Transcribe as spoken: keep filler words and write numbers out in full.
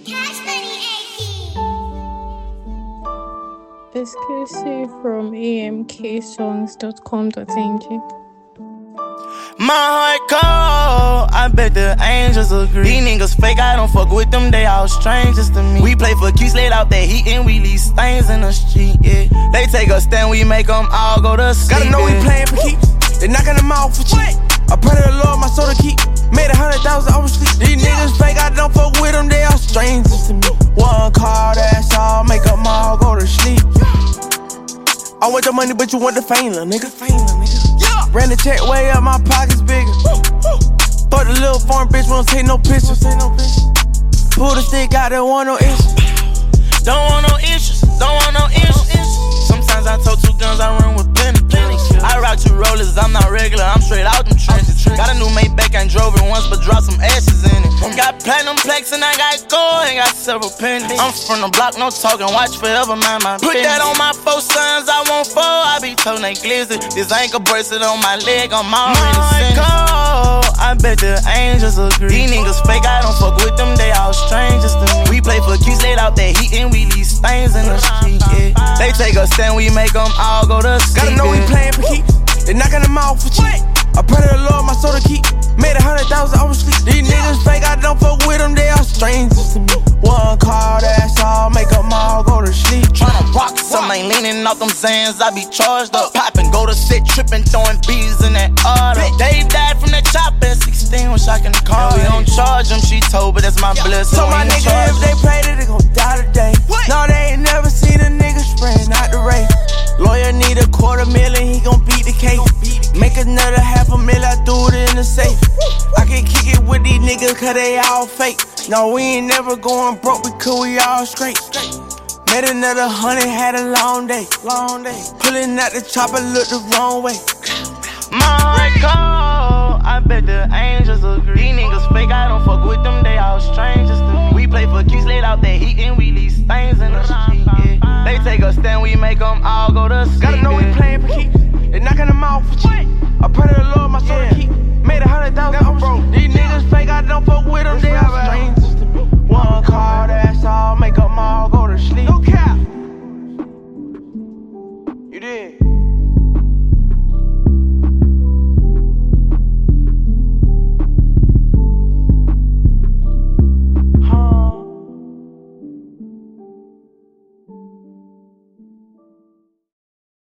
Exclusive from A M K songs dot com dot n g. My heart cold, I bet the angels agree. These niggas fake, I don't fuck with them, they all strangers to me. We play for keys, laid out that heat, and we leave stains in the street, yeah. They take a stand, we make them all go to sleep. Gotta know we playin' for keeps, they knockin' them out for cheap. I pray to the Lord, my soul to keep. Made a hundred thousand oversleep. These niggas fake, I don't fuck with them, they all strangers to me. One call, that's all, make them all go to sleep. I want the money, but you want the fame, little nigga. Fame, little nigga. Ran the check way up, my pockets bigger. Thought the little foreign bitch won't take no pictures. Pull the stick out, don't want no issues. Don't want no issues, don't want no issues. Sometimes I told two guns, I run with plenty. I rock two rollers, I'm not regular, I'm straight out them trenches. Got a new Maybach, I ain't drove it once, but dropped some ashes in it. Got platinum plaques and I got gold, and got several pennies. I'm from the block, no talking, watch forever, mind my business. Put that on my four sons, I won't fall, I be told they glizzy. This ankle bracelet on my leg, I'm already cold, I bet the angels agree. These niggas fake, I don't fuck with them, they all strangers to me. We play for keys, laid out that heat, and we leave stains in the street, yeah. They take a stand, we make them all go to sleep. Gotta know we playin' for keeps, they knockin' them out for cheap. I pray to the Lord, my soul to keep. Made a hundred thousand oversleep. These niggas fake, I don't fuck with them, they all strangers to me. One call, that's all, make them all go to sleep. Tryna rock some, ain't leaning off them Zans, I be charged up. Poppin', go to sit, trippin', throwing bees in that auto. Dave died from that chop at sixteen, wish I can call. We don't charge him, she told, but that's my blessing. So my nigga, if they played it, they gon' die today. No, they ain't never seen a nigga spraying out the race. Lawyer need a quarter million, he gon' beat the case. Make another half a mil, I threw it in the safe. I can kick it with these niggas, cause they all fake. No, we ain't never going broke because we all straight. Made another hundred, had a long day. Long day. Pulling out the chopper, looked the wrong way. My heart cold, I bet the angels agree. These niggas fake, I don't fuck with them, they all strangers to me. We play for keys, laid out that heat, and we leave stains in the street, yeah. They take a stand, we make them all go to sleep. Gotta know we playin' for keeps, they knockin' them out for cheap. I pray to the Lord.